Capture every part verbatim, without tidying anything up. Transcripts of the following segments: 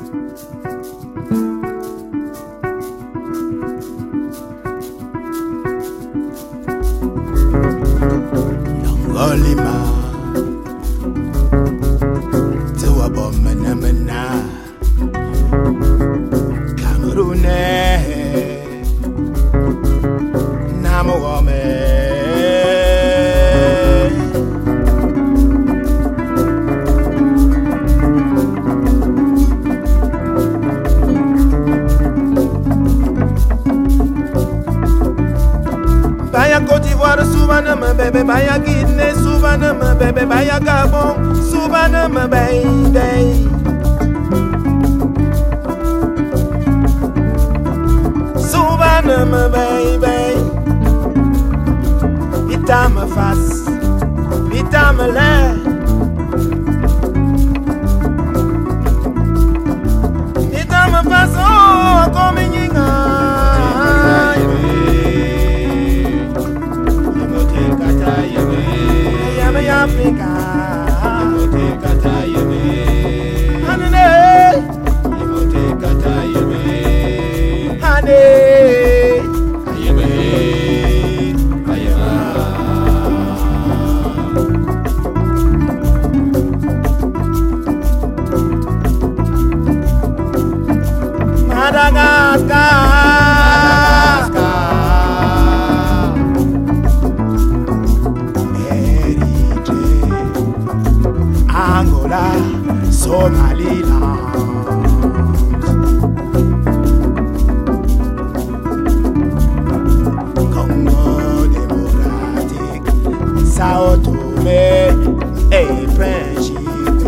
Olima Tuwa bomana mana Cameroone Namo wame Baya Côte d'Ivoire, souvana me bébé, baya Guinée, souvana me bébé, baya Gabon, souvana me baby. Souvana me baby. Vita me face, vita me l'air. Vita me face, oh, comme une Africa, honey, honey, Madagascar, Angola, Somaliland, Congo démocratique, Sao Tomé et Principe.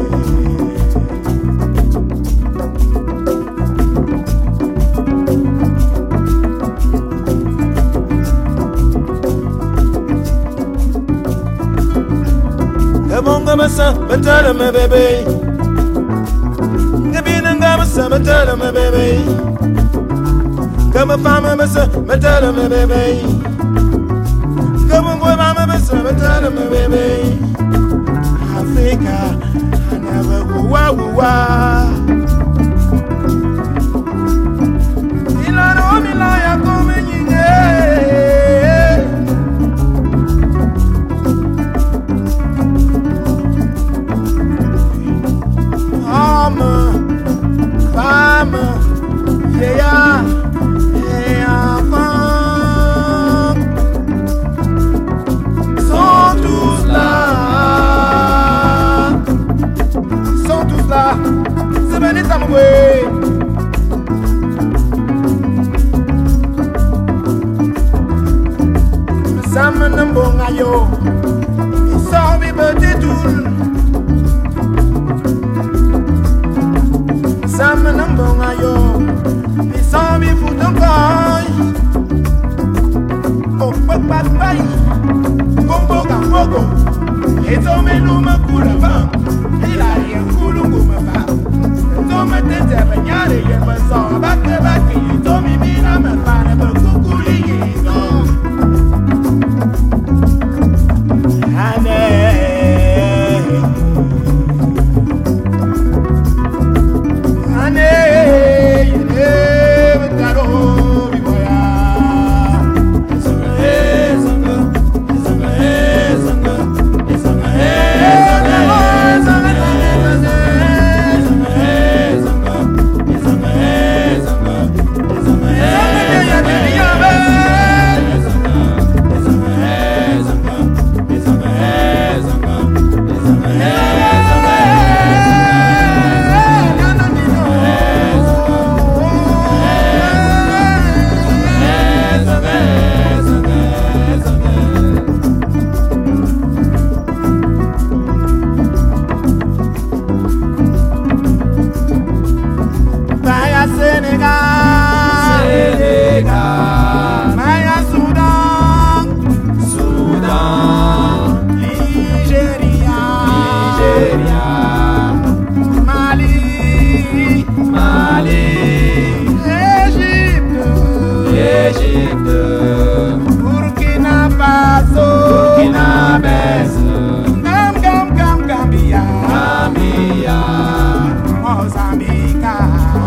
Better me baby, Gabina Gamma, better me baby, Gamma Farmer, better me baby, Gamma Boy Mama, better me baby, Africa, I never go wow wow. Milano, Milano, come in Femme, yeah, yeah, femme, sont tous là, sont tous là, c'est venu t'amouer. Ça me n'aime bon aïe, ils sont mes petits touls. Sam nambonga yo, bisambi futongai. Oh, what bad bay? Gombo gambogo, eto meluma kula bam. Ilari kulungu maba. Toma tete banyare yemba so bakke bakke. Tomi mina mabane bakukuli yizo. Ane. Gambia, Mozambique.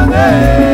Hey.